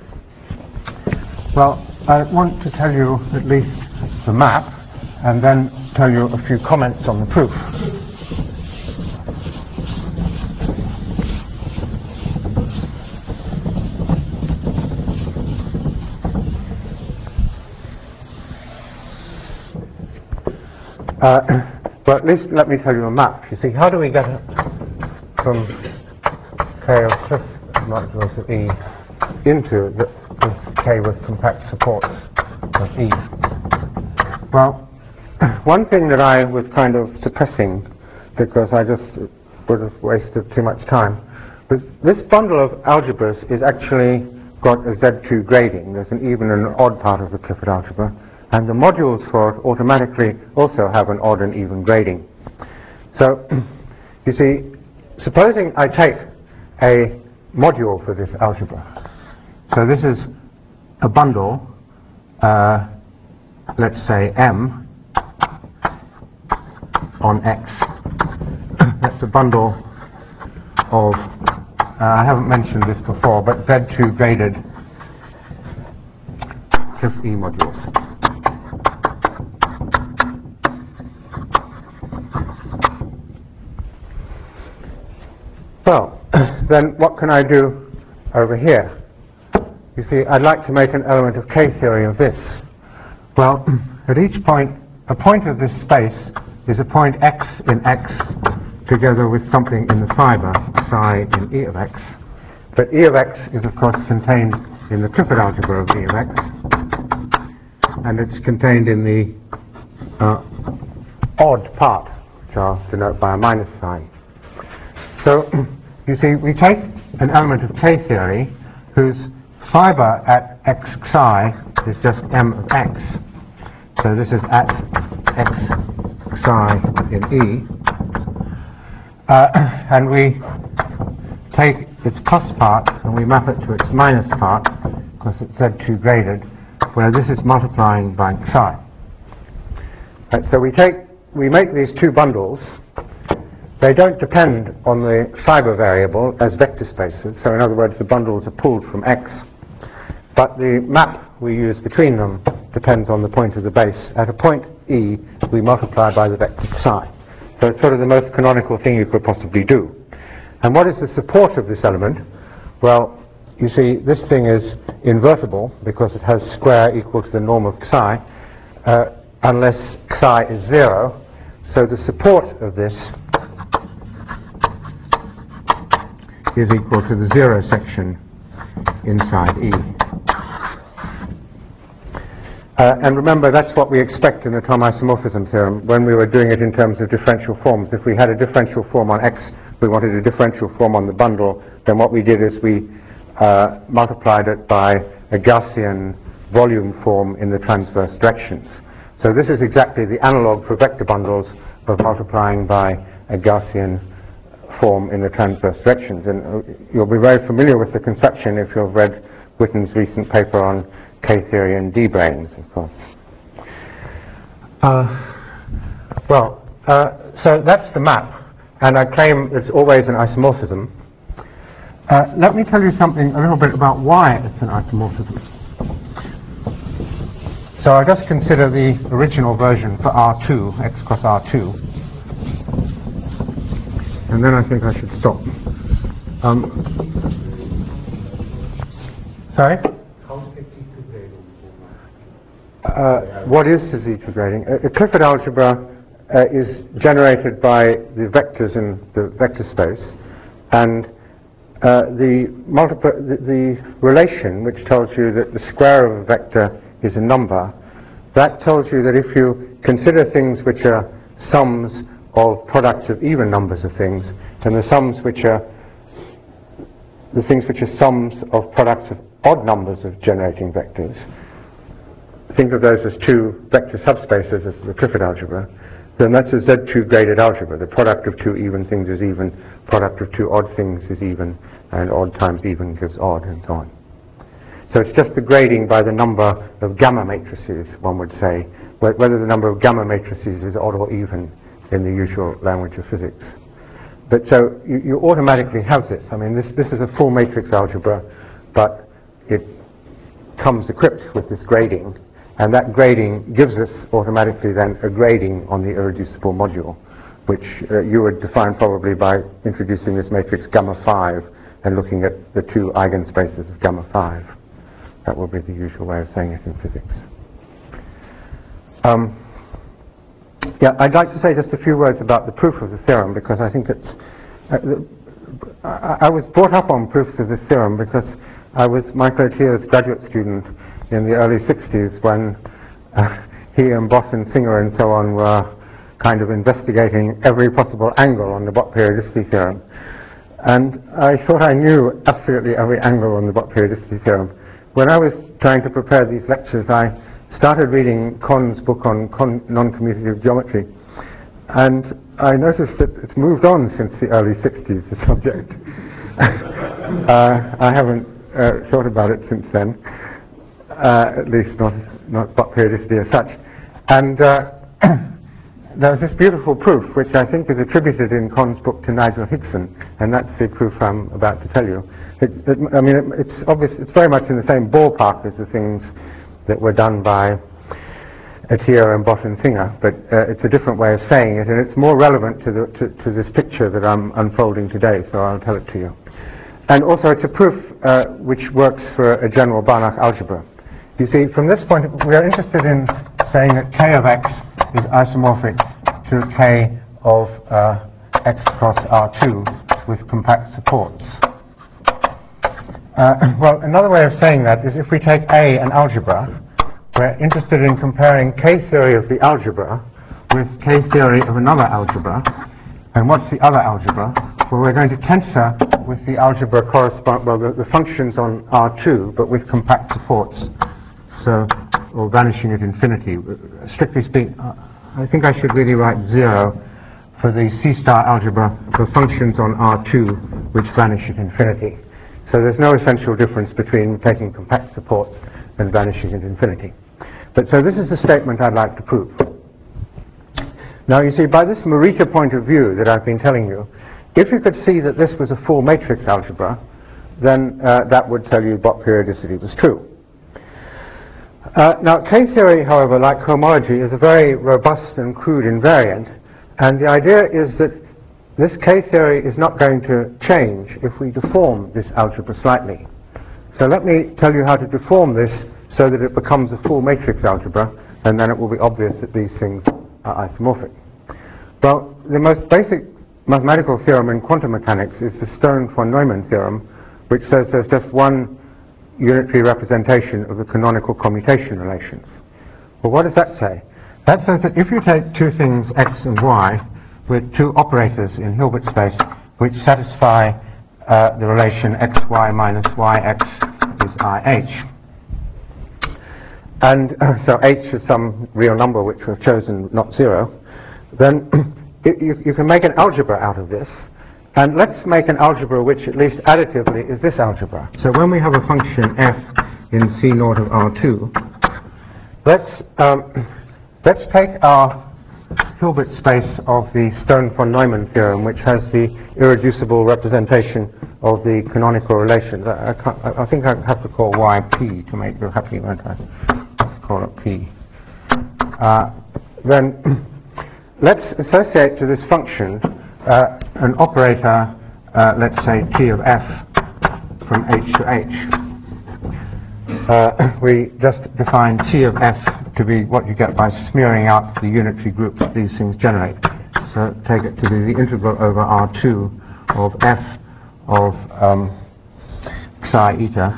Well, I want to tell you at least the map, and then tell you a few comments on the proof. Uh, but at least let me tell you a map. You see, how do we get from K of Cliff modules of E into the, this K with compact supports of E? Well, one thing that I was kind of suppressing, because I just would have wasted too much time, was this bundle of algebras is actually got a Z two grading. There's an even and an odd part of the Clifford algebra, and the modules for it automatically also have an odd and even grading. So, you see, supposing I take a module for this algebra. So this is a bundle, uh, let's say M on X. That's a bundle of, uh, I haven't mentioned this before, but Z two graded Cliff E modules. Well, then what can I do over here? You see, I'd like to make an element of K theory of this. Well, at each point, a point of this space is a point X in X together with something in the fiber, psi in E of X. But E of X is, of course, contained in the Clifford algebra of E of X, and it's contained in the uh, odd part, which I'll denote by a minus sign. So, you see, we take an element of K theory whose fiber at X psi is just M of X. So this is at X psi in E. Uh, and we take its plus part and we map it to its minus part, because it's Z two graded, where this is multiplying by psi. Right, so we take, we make these two bundles. They don't depend on the fiber variable as vector spaces, so in other words the bundles are pulled from X. But the map we use between them depends on the point of the base. At a point E, we multiply by the vector psi. So it's sort of the most canonical thing you could possibly do. And what is the support of this element? Well, you see, this thing is invertible because it has square equal to the norm of psi, uh, unless psi is zero. So the support of this is equal to the zero section inside E. Uh, and remember, that's what we expect in the Thom isomorphism theorem when we were doing it in terms of differential forms. If we had a differential form on X, we wanted a differential form on the bundle, then what we did is we uh, multiplied it by a Gaussian volume form in the transverse directions. So this is exactly the analog for vector bundles of multiplying by a Gaussian form in the transverse directions. And uh, you'll be very familiar with the conception if you've read Witten's recent paper on K-theory and D-branes, of course. Uh, well, uh, so that's the map, and I claim it's always an isomorphism. Uh, let me tell you something a little bit about why it's an isomorphism. So I just consider the original version for R two, X cross R two. And then I think I should stop. Um, sorry? Uh, what is the Z two grading? A, a Clifford algebra uh, is generated by the vectors in the vector space, and uh, the, multiple, the, the relation which tells you that the square of a vector is a number, that tells you that if you consider things which are sums of products of even numbers of things, and the sums which are the things which are sums of products of odd numbers of generating vectors, think of those as two vector subspaces as the Clifford algebra, then that's a Z two graded algebra. The product of two even things is even, product of two odd things is even, and odd times even gives odd, and so on. So it's just the grading by the number of gamma matrices, one would say, wh whether the number of gamma matrices is odd or even in the usual language of physics. But so you, you automatically have this. I mean, this, this is a full matrix algebra, but it comes equipped with this grading, and that grading gives us automatically then a grading on the irreducible module, which uh, you would define probably by introducing this matrix gamma five and looking at the two eigenspaces of gamma five. That would be the usual way of saying it in physics. Um, yeah, I'd like to say just a few words about the proof of the theorem, because I think it's... Uh, the, I, I was brought up on proofs of this theorem because I was Michael Atiyah's graduate student in the early sixties when uh, he and Boss and Singer and so on were kind of investigating every possible angle on the Bott periodicity theorem. And I thought I knew absolutely every angle on the Bott periodicity theorem. When I was trying to prepare these lectures, I started reading Con's book on con non-commutative geometry, and I noticed that it's moved on since the early sixties, the subject. uh, I haven't uh, thought about it since then, uh, at least not, not Bott periodicity as such. And uh, there was this beautiful proof, which I think is attributed in Con's book to Nigel Higson, and that's the proof I'm about to tell you. It, it, I mean, it, it's obvious, it's very much in the same ballpark as the things that were done by Atiyah and Bott and Singer, but uh, it's a different way of saying it, and it's more relevant to, the, to, to this picture that I'm unfolding today, so I'll tell it to you. And also it's a proof uh, which works for a general Banach algebra. You see, from this point, we are interested in saying that K of X is isomorphic to K of uh, X cross R two with compact supports. Uh, well, another way of saying that is if we take A, an algebra, we're interested in comparing K theory of the algebra with K theory of another algebra. And what's the other algebra? Well, we're going to tensor with the algebra correspond, well, the, the functions on R two, but with compact supports. So, or vanishing at infinity. Strictly speaking, uh, I think I should really write zero for the C-star algebra for functions on R two which vanish at infinity. So there's no essential difference between taking compact supports and vanishing at infinity. But so this is the statement I'd like to prove. Now you see, by this Morita point of view that I've been telling you, if you could see that this was a full matrix algebra, then uh, that would tell you Bott periodicity was true. Uh, now K theory, however, like homology, is a very robust and crude invariant, and the idea is that this K theory is not going to change if we deform this algebra slightly. So let me tell you how to deform this so that it becomes a full matrix algebra, and then it will be obvious that these things are isomorphic. Well, the most basic mathematical theorem in quantum mechanics is the Stern-von Neumann theorem, which says there's just one unitary representation of the canonical commutation relations. Well, what does that say? That says that if you take two things, x and y, with two operators in Hilbert space which satisfy uh, the relation xy minus yx is I H. And uh, so h is some real number which we've chosen, not zero. Then it, you, you can make an algebra out of this. And let's make an algebra which at least additively is this algebra. So when we have a function f in C naught of R two, let's, um, let's take our Hilbert space of the Stern-von Neumann theorem, which has the irreducible representation of the canonical relations. I, I, can't, I, I think I have to call y p to make you happy, won't I? Let's call it p. Uh, then let's associate to this function uh, an operator, uh, let's say t of f from h to h. Uh, we just define t of f to be what you get by smearing out the unitary groups that these things generate. So take it to be the integral over R two of f of um, psi eta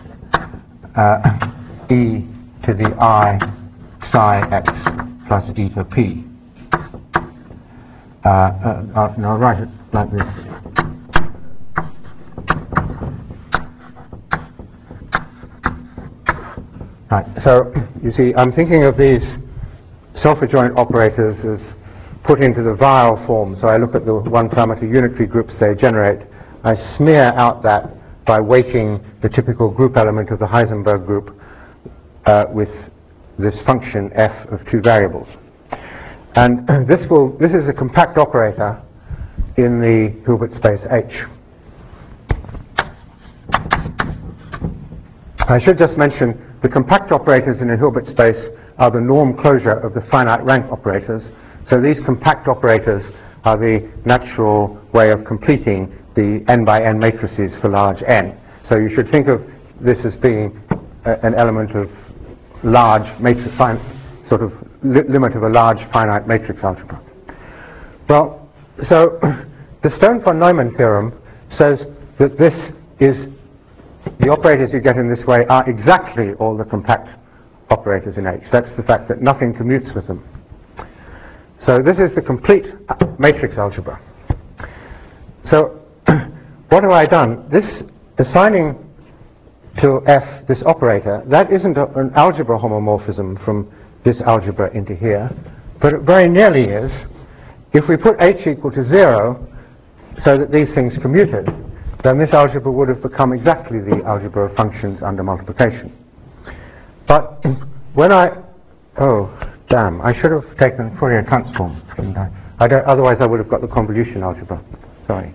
uh, e to the I psi x plus eta p. Uh, uh, no, I'll write it like this. Right, so you see, I'm thinking of these self-adjoint operators as put into the Weyl form. So I look at the one-parameter unitary groups they generate. I smear out that by weighting the typical group element of the Heisenberg group uh, with this function f of two variables. And this will this is a compact operator in the Hilbert space H. I should just mention the compact operators in a Hilbert space are the norm closure of the finite rank operators. So these compact operators are the natural way of completing the n by n matrices for large n. So you should think of this as being a, an element of large matrix, sort of li limit of a large finite matrix algebra. Well, so the Stone-von Neumann theorem says that this is the operators you get in this way are exactly all the compact operators in H. That's the fact that nothing commutes with them. So this is the complete matrix algebra. So what have I done? This assigning to F this operator, that isn't a, an algebra homomorphism from this algebra into here, but it very nearly is. If we put H equal to zero so that these things commuted, then this algebra would have become exactly the algebra of functions under multiplication. But when I, oh, damn, I should have taken Fourier transform, shouldn't I? I don't, otherwise I would have got the convolution algebra. Sorry.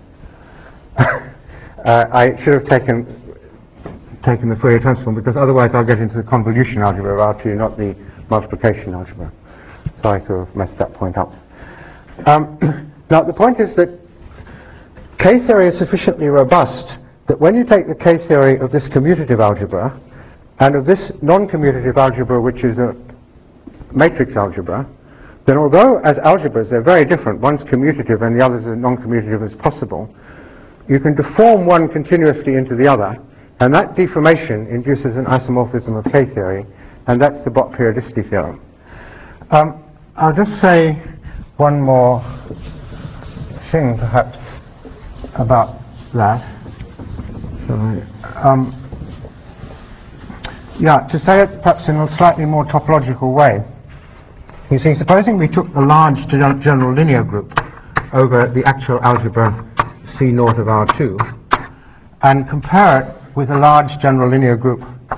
uh, I should have taken taken the Fourier transform, because otherwise I'll get into the convolution algebra of R two, not the multiplication algebra. Sorry to have messed that point up. Um, now the point is that K-theory is sufficiently robust that when you take the K-theory of this commutative algebra and of this non-commutative algebra, which is a matrix algebra, then although as algebras they're very different, one's commutative and the other is as non-commutative as possible, you can deform one continuously into the other, and that deformation induces an isomorphism of K-theory, and that's the Bott periodicity theorem. Um, I'll just say one more thing, perhaps, about that. So, um, yeah, to say it perhaps in a slightly more topological way. You see, supposing we took the large general linear group over the actual algebra C naught of R two and compare it with a large general linear group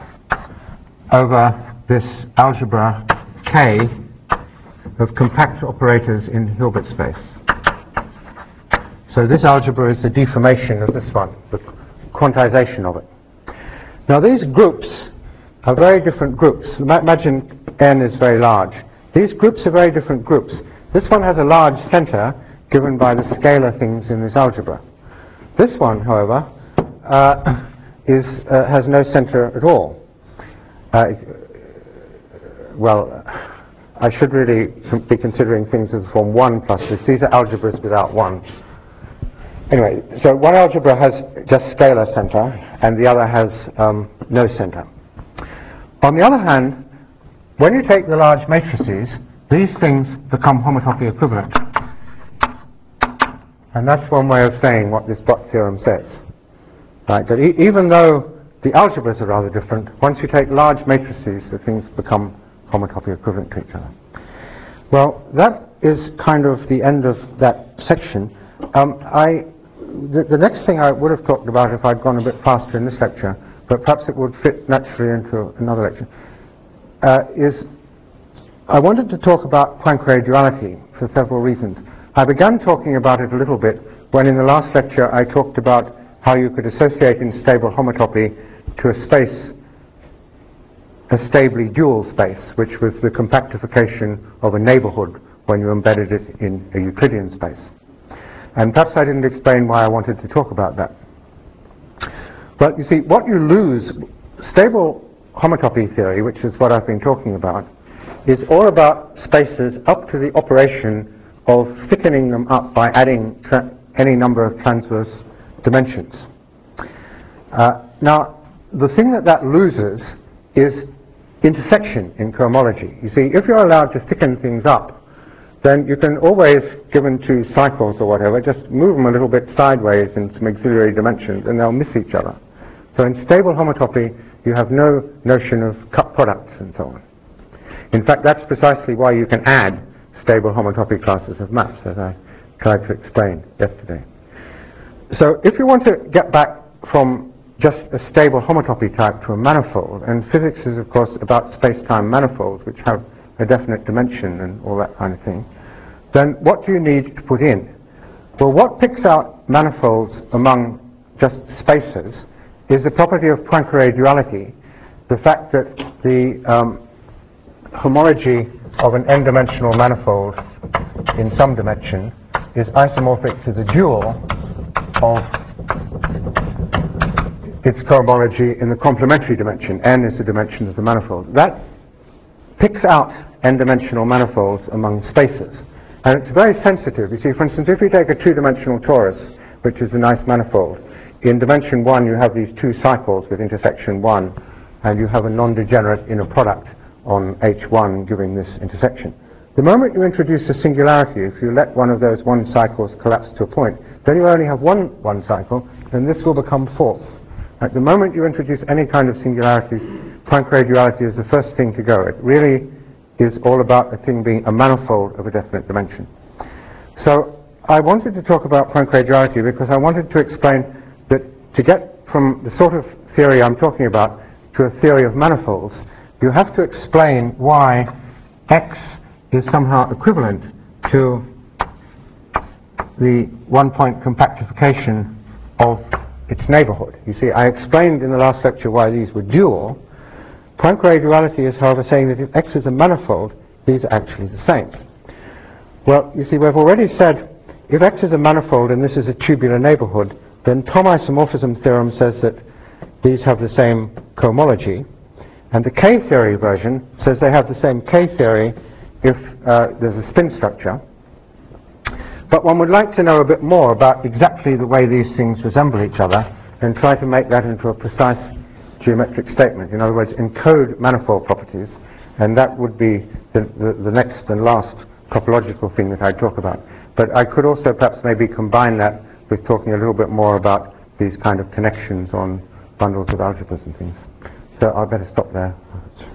over this algebra K of compact operators in Hilbert space. So this algebra is the deformation of this one, the quantization of it. Now these groups are very different groups. Imagine n is very large. These groups are very different groups. This one has a large center given by the scalar things in this algebra. This one, however, uh, is, uh, has no center at all. Uh, well, I should really be considering things as form one plus this. These are algebras without one. Anyway, so one algebra has just scalar center and the other has um, no center. On the other hand, when you take the large matrices, these things become homotopy equivalent. And that's one way of saying what this Bott theorem says. Right, that e even though the algebras are rather different, once you take large matrices, the things become homotopy equivalent to each other. Well, that is kind of the end of that section. Um, I, the, the next thing I would have talked about if I'd gone a bit faster in this lecture, but perhaps it would fit naturally into another lecture, uh, is I wanted to talk about Poincare duality for several reasons. I began talking about it a little bit when in the last lecture I talked about how you could associate in stable homotopy to a space a stably dual space, which was the compactification of a neighborhood when you embedded it in a Euclidean space. And perhaps I didn't explain why I wanted to talk about that. But you see, what you lose, stable homotopy theory, which is what I've been talking about, is all about spaces up to the operation of thickening them up by adding any number of transverse dimensions. Uh, now, the thing that that loses is intersection in cohomology. You see, if you're allowed to thicken things up, then you can always, given two cycles or whatever, just move them a little bit sideways in some auxiliary dimensions and they'll miss each other. So in stable homotopy, you have no notion of cut products and so on. In fact, that's precisely why you can add stable homotopy classes of maps, as I tried to explain yesterday. So if you want to get back from just a stable homotopy type to a manifold, and physics is of course about space-time manifolds which have a definite dimension and all that kind of thing, then what do you need to put in? Well, what picks out manifolds among just spaces is the property of Poincare duality, the fact that the um, homology of an n-dimensional manifold in some dimension is isomorphic to the dual of its cohomology in the complementary dimension. N is the dimension of the manifold. That picks out n-dimensional manifolds among spaces. And it's very sensitive. You see, for instance, if you take a two-dimensional torus, which is a nice manifold, in dimension one you have these two cycles with intersection one, and you have a non-degenerate inner product on H one giving this intersection. The moment you introduce a singularity, if you let one of those one cycles collapse to a point, then you only have one one cycle, and this will become false. At the moment you introduce any kind of singularities, Poincare duality is the first thing to go. It really is all about a thing being a manifold of a definite dimension. So I wanted to talk about Poincare duality because I wanted to explain that to get from the sort of theory I'm talking about to a theory of manifolds, you have to explain why X is somehow equivalent to the one-point compactification of its neighborhood. You see, I explained in the last lecture why these were dual. Poincare duality is, however, saying that if X is a manifold, these are actually the same. Well, you see, we've already said if X is a manifold and this is a tubular neighborhood, then Thom isomorphism theorem says that these have the same cohomology, and the K-theory version says they have the same K-theory if uh, there's a spin structure. But one would like to know a bit more about exactly the way these things resemble each other and try to make that into a precise geometric statement. In other words, encode manifold properties, and that would be the, the, the next and last topological thing that I talk about. But I could also perhaps maybe combine that with talking a little bit more about these kind of connections on bundles of algebras and things. So I'd better stop there.